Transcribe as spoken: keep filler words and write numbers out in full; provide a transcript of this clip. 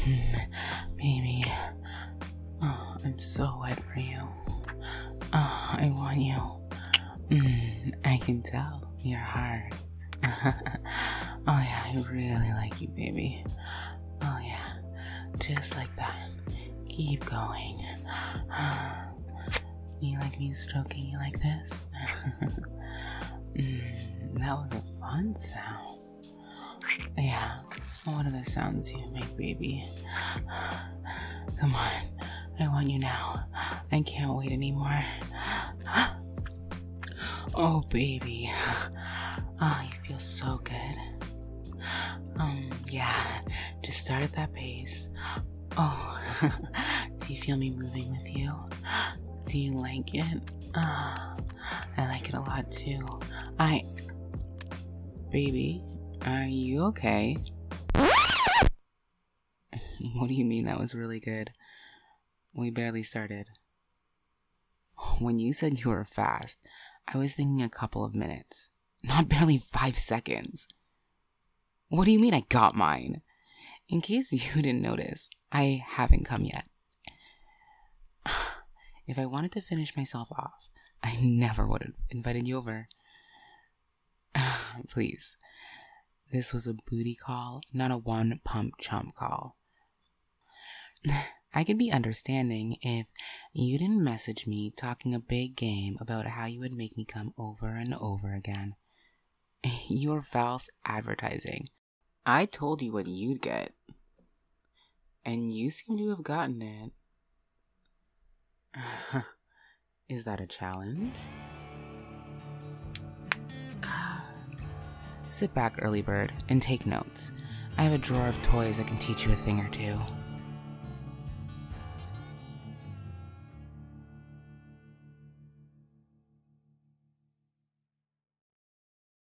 Baby. Oh, I'm so wet for you. Oh, I want you. Mm, I can tell. You're hard. Oh yeah, I really like you, baby. Oh yeah, just like that. Keep going. You like me stroking you like this? mm, that was a fun sound. Yeah, what are the sounds you make, baby? Come on, I want you now. I can't wait anymore. Oh, baby. Oh, you feel so good. Um, yeah, just start at that pace. Oh, do you feel me moving with you? Do you like it? Ah, oh, I like it a lot too. I... Baby, are you okay? What do you mean that was really good? We barely started. When you said you were fast, I was thinking a couple of minutes. Not barely five seconds. What do you mean I got mine? In case you didn't notice, I haven't come yet. If I wanted to finish myself off, I never would have invited you over. Please. This was a booty call, not a one pump chump call. I could be understanding if you didn't message me talking a big game about how you would make me come over and over again. You're false advertising. I told you what you'd get. And you seem to have gotten it. Is that a challenge? Sit back, early bird, and take notes. I have a drawer of toys that can teach you a thing or two.